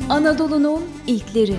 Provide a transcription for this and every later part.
Anadolu'nun ilkleri.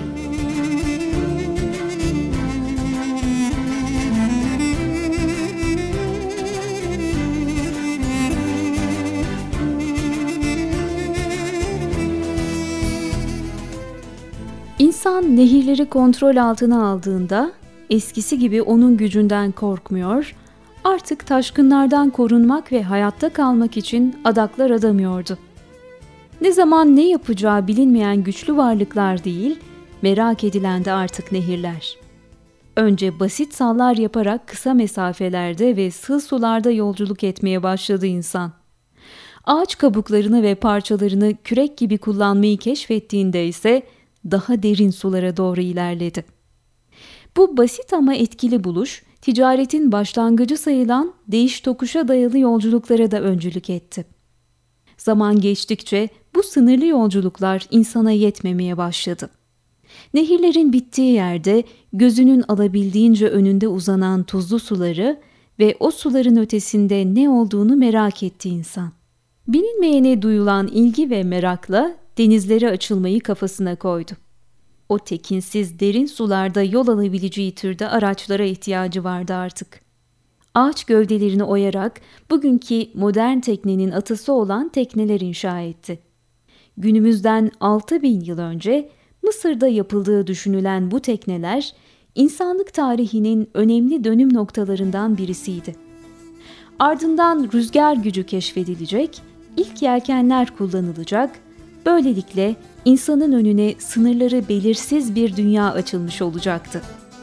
İnsan nehirleri kontrol altına aldığında eskisi gibi onun gücünden korkmuyor, artık taşkınlardan korunmak ve hayatta kalmak için adaklar adamıyordu. Ne zaman ne yapacağı bilinmeyen güçlü varlıklar değil, merak edilen de artık nehirler. Önce basit sallar yaparak kısa mesafelerde ve sığ sularda yolculuk etmeye başladı insan. Ağaç kabuklarını ve parçalarını kürek gibi kullanmayı keşfettiğinde ise daha derin sulara doğru ilerledi. Bu basit ama etkili buluş, ticaretin başlangıcı sayılan değiş tokuşa dayalı yolculuklara da öncülük etti. Zaman geçtikçe bu sınırlı yolculuklar insana yetmemeye başladı. Nehirlerin bittiği yerde gözünün alabildiğince önünde uzanan tuzlu suları ve o suların ötesinde ne olduğunu merak etti insan. Bilinmeyene duyulan ilgi ve merakla denizlere açılmayı kafasına koydu. O tekinsiz derin sularda yol alabileceği türde araçlara ihtiyacı vardı artık. Ağaç gövdelerini oyarak bugünkü modern teknenin atası olan tekneler inşa etti. Günümüzden 6000 yıl önce Mısır'da yapıldığı düşünülen bu tekneler, insanlık tarihinin önemli dönüm noktalarından birisiydi. Ardından rüzgar gücü keşfedilecek, ilk yelkenler kullanılacak, böylelikle insanın önüne sınırları belirsiz bir dünya açılmış olacaktı.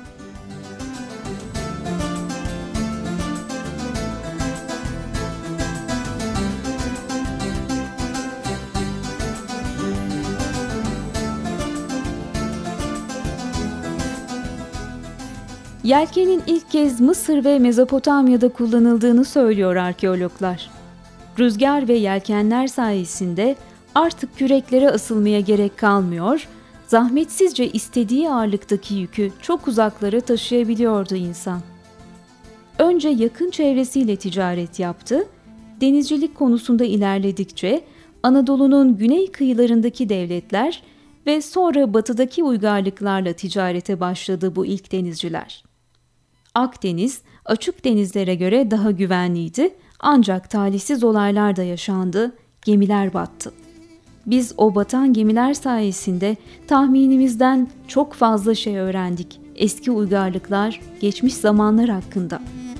Yelkenin ilk kez Mısır ve Mezopotamya'da kullanıldığını söylüyor arkeologlar. Rüzgar ve yelkenler sayesinde artık küreklere asılmaya gerek kalmıyor, zahmetsizce istediği ağırlıktaki yükü çok uzaklara taşıyabiliyordu insan. Önce yakın çevresiyle ticaret yaptı, denizcilik konusunda ilerledikçe Anadolu'nun güney kıyılarındaki devletler ve sonra batıdaki uygarlıklarla ticarete başladı bu ilk denizciler. Akdeniz, açık denizlere göre daha güvenliydi, ancak talihsiz olaylar da yaşandı, gemiler battı. Biz o batan gemiler sayesinde tahminimizden çok fazla şey öğrendik, eski uygarlıklar, geçmiş zamanlar hakkında.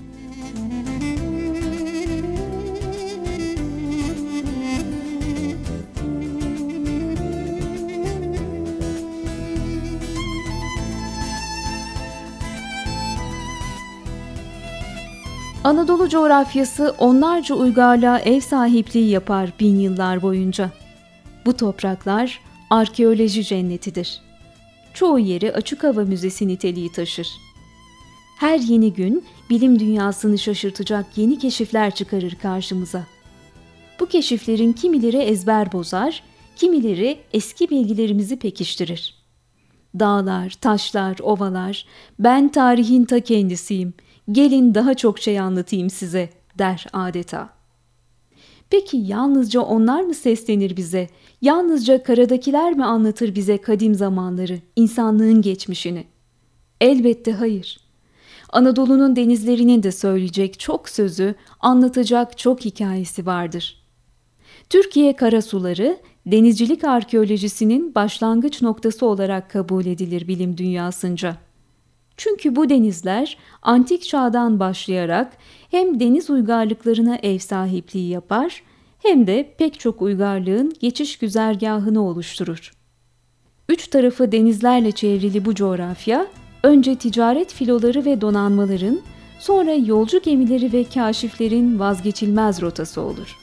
Anadolu coğrafyası onlarca uygarlığa ev sahipliği yapar bin yıllar boyunca. Bu topraklar arkeoloji cennetidir. Çoğu yeri açık hava müzesi niteliği taşır. Her yeni gün bilim dünyasını şaşırtacak yeni keşifler çıkarır karşımıza. Bu keşiflerin kimileri ezber bozar, kimileri eski bilgilerimizi pekiştirir. Dağlar, taşlar, ovalar, ben tarihin ta kendisiyim, gelin daha çok şey anlatayım size der adeta. Peki yalnızca onlar mı seslenir bize? Yalnızca karadakiler mi anlatır bize kadim zamanları, insanlığın geçmişini? Elbette hayır. Anadolu'nun denizlerinin de söyleyecek çok sözü, anlatacak çok hikayesi vardır. Türkiye karasuları, denizcilik arkeolojisinin başlangıç noktası olarak kabul edilir bilim dünyasınca. Çünkü bu denizler antik çağdan başlayarak hem deniz uygarlıklarına ev sahipliği yapar hem de pek çok uygarlığın geçiş güzergahını oluşturur. Üç tarafı denizlerle çevrili bu coğrafya, önce ticaret filoları ve donanmaların, sonra yolcu gemileri ve kaşiflerin vazgeçilmez rotası olur.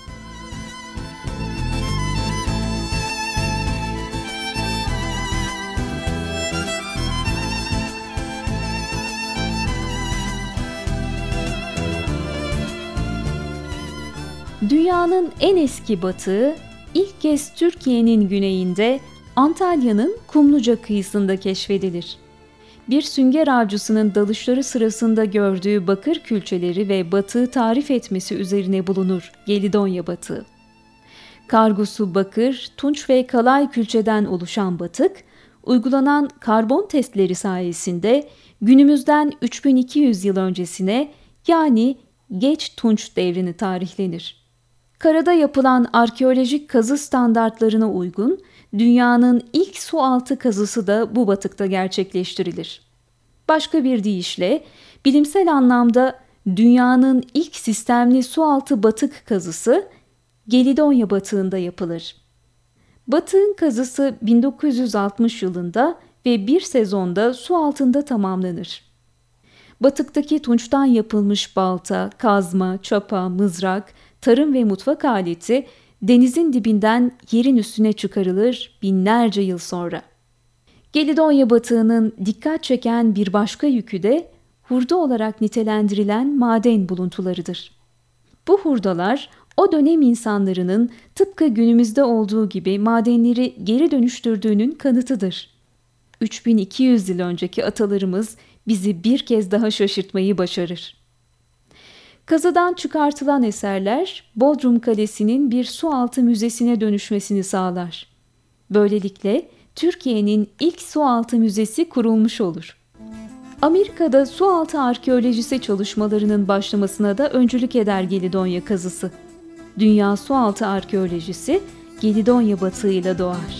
Dünyanın en eski batığı, ilk kez Türkiye'nin güneyinde Antalya'nın Kumluca kıyısında keşfedilir. Bir sünger avcısının dalışları sırasında gördüğü bakır külçeleri ve batığı tarif etmesi üzerine bulunur Gelidonya batığı. Kargosu bakır, tunç ve kalay külçeden oluşan batık, uygulanan karbon testleri sayesinde günümüzden 3200 yıl öncesine, yani Geç Tunç devrini tarihlenir. Karada yapılan arkeolojik kazı standartlarına uygun dünyanın ilk sualtı kazısı da bu batıkta gerçekleştirilir. Başka bir deyişle bilimsel anlamda dünyanın ilk sistemli sualtı batık kazısı Gelidonya batığında yapılır. Batığın kazısı 1960 yılında ve bir sezonda su altında tamamlanır. Batıktaki tunçtan yapılmış balta, kazma, çapa, mızrak, tarım ve mutfak aleti denizin dibinden yerin üstüne çıkarılır binlerce yıl sonra. Gelidonya batığının dikkat çeken bir başka yükü de hurda olarak nitelendirilen maden buluntularıdır. Bu hurdalar o dönem insanlarının tıpkı günümüzde olduğu gibi madenleri geri dönüştürdüğünün kanıtıdır. 3200 yıl önceki atalarımız bizi bir kez daha şaşırtmayı başarır. Kazıdan çıkartılan eserler Bodrum Kalesi'nin bir sualtı müzesine dönüşmesini sağlar. Böylelikle Türkiye'nin ilk sualtı müzesi kurulmuş olur. Amerika'da sualtı arkeolojisi çalışmalarının başlamasına da öncülük eder Gelidonya kazısı. Dünya sualtı arkeolojisi Gelidonya batığıyla doğar.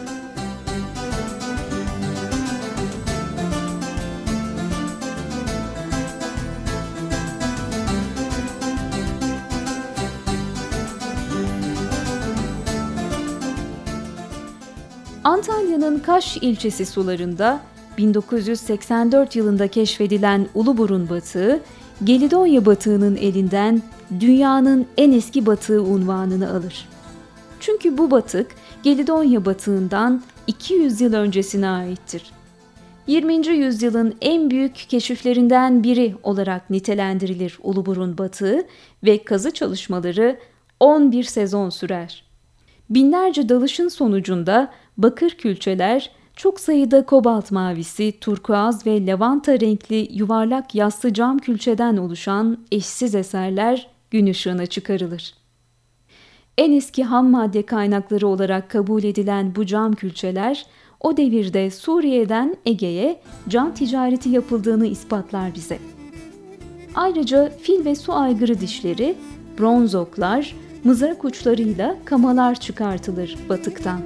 Antalya'nın Kaş ilçesi sularında 1984 yılında keşfedilen Uluburun batığı, Gelidonya batığının elinden dünyanın en eski batığı unvanını alır. Çünkü bu batık Gelidonya batığından 200 yıl öncesine aittir. 20. yüzyılın en büyük keşiflerinden biri olarak nitelendirilir Uluburun batığı ve kazı çalışmaları 11 sezon sürer. Binlerce dalışın sonucunda bakır külçeler, çok sayıda kobalt mavisi, turkuaz ve lavanta renkli yuvarlak yassı cam külçeden oluşan eşsiz eserler gün ışığına çıkarılır. En eski ham madde kaynakları olarak kabul edilen bu cam külçeler, o devirde Suriye'den Ege'ye cam ticareti yapıldığını ispatlar bize. Ayrıca fil ve su aygırı dişleri, bronz oklar, mızrak uçlarıyla kamalar çıkartılır batıktan.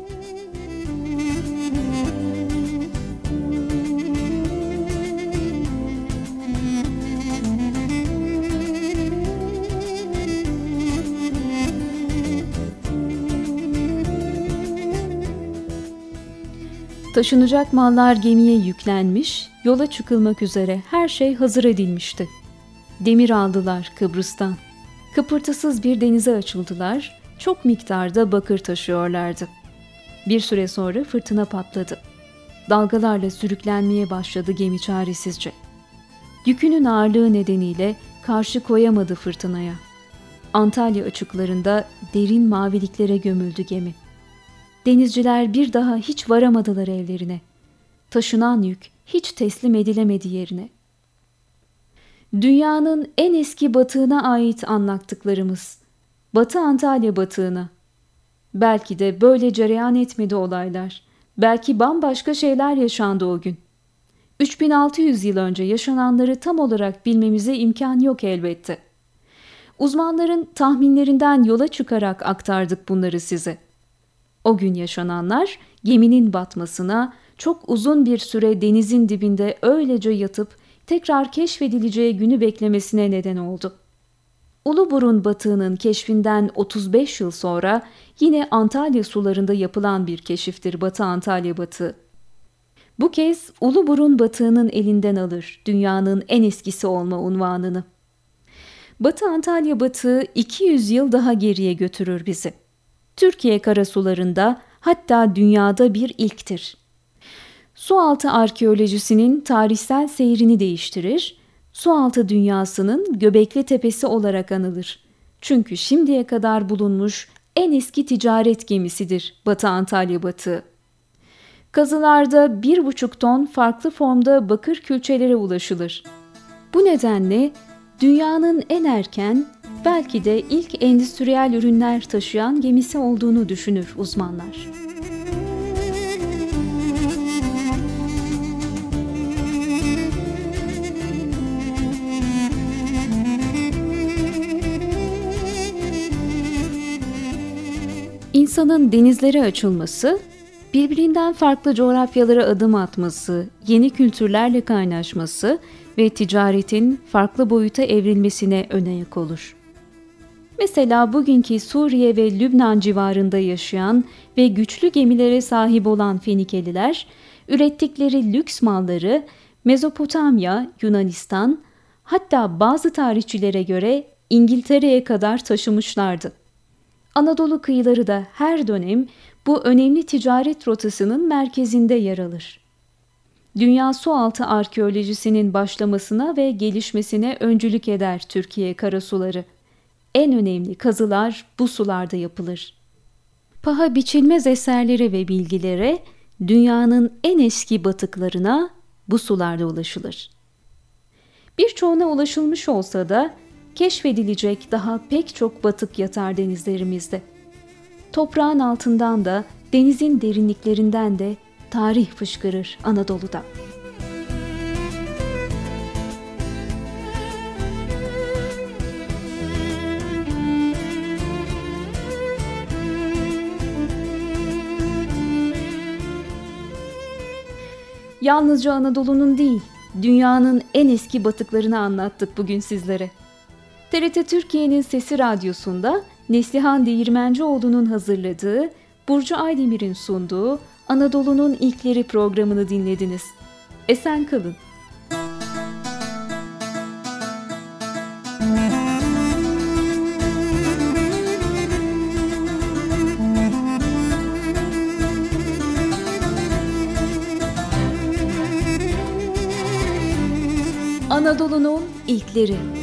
Taşınacak mallar gemiye yüklenmiş, yola çıkılmak üzere her şey hazır edilmişti. Demir aldılar Kıbrıs'tan. Kıpırtısız bir denize açıldılar, çok miktarda bakır taşıyorlardı. Bir süre sonra fırtına patladı. Dalgalarla sürüklenmeye başladı gemi çaresizce. Yükünün ağırlığı nedeniyle karşı koyamadı fırtınaya. Antalya açıklarında derin maviliklere gömüldü gemi. Denizciler bir daha hiç varamadılar evlerine. Taşınan yük hiç teslim edilemedi yerine. Dünyanın en eski batığına ait anlattıklarımız. Batı Antalya batığına. Belki de böyle cereyan etmedi olaylar. Belki bambaşka şeyler yaşandı o gün. 3600 yıl önce yaşananları tam olarak bilmemize imkan yok elbette. Uzmanların tahminlerinden yola çıkarak aktardık bunları size. O gün yaşananlar geminin batmasına, çok uzun bir süre denizin dibinde öylece yatıp tekrar keşfedileceği günü beklemesine neden oldu. Uluburun batığının keşfinden 35 yıl sonra yine Antalya sularında yapılan bir keşiftir Batı Antalya batığı. Bu kez Uluburun batığının elinden alır dünyanın en eskisi olma unvanını. Batı Antalya batığı 200 yıl daha geriye götürür bizi. Türkiye karasularında, hatta dünyada bir ilktir. Sualtı arkeolojisinin tarihsel seyrini değiştirir, sualtı dünyasının Göbekli Tepesi olarak anılır. Çünkü şimdiye kadar bulunmuş en eski ticaret gemisidir Batı Antalya batığı. Kazılarda 1,5 ton farklı formda bakır külçelere ulaşılır. Bu nedenle dünyanın en erken, belki de ilk endüstriyel ürünler taşıyan gemisi olduğunu düşünür uzmanlar. İnsanın denizlere açılması, birbirinden farklı coğrafyalara adım atması, yeni kültürlerle kaynaşması ve ticaretin farklı boyuta evrilmesine ön ayak olur. Mesela bugünkü Suriye ve Lübnan civarında yaşayan ve güçlü gemilere sahip olan Fenikeliler, ürettikleri lüks malları Mezopotamya, Yunanistan, hatta bazı tarihçilere göre İngiltere'ye kadar taşımışlardı. Anadolu kıyıları da her dönem bu önemli ticaret rotasının merkezinde yer alır. Dünya sualtı arkeolojisinin başlamasına ve gelişmesine öncülük eder Türkiye karasuları. En önemli kazılar bu sularda yapılır. Paha biçilmez eserlere ve bilgilere, dünyanın en eski batıklarına bu sularda ulaşılır. Birçoğuna ulaşılmış olsa da keşfedilecek daha pek çok batık yatar denizlerimizde. Toprağın altından da, denizin derinliklerinden de tarih fışkırır Anadolu'da. Yalnızca Anadolu'nun değil, dünyanın en eski batıklarını anlattık bugün sizlere. TRT Türkiye'nin Sesi Radyosu'nda Neslihan Değirmencioğlu'nun hazırladığı, Burcu Aydemir'in sunduğu Anadolu'nun İlkleri programını dinlediniz. Esen kalın. Anadolu'nun İlkleri.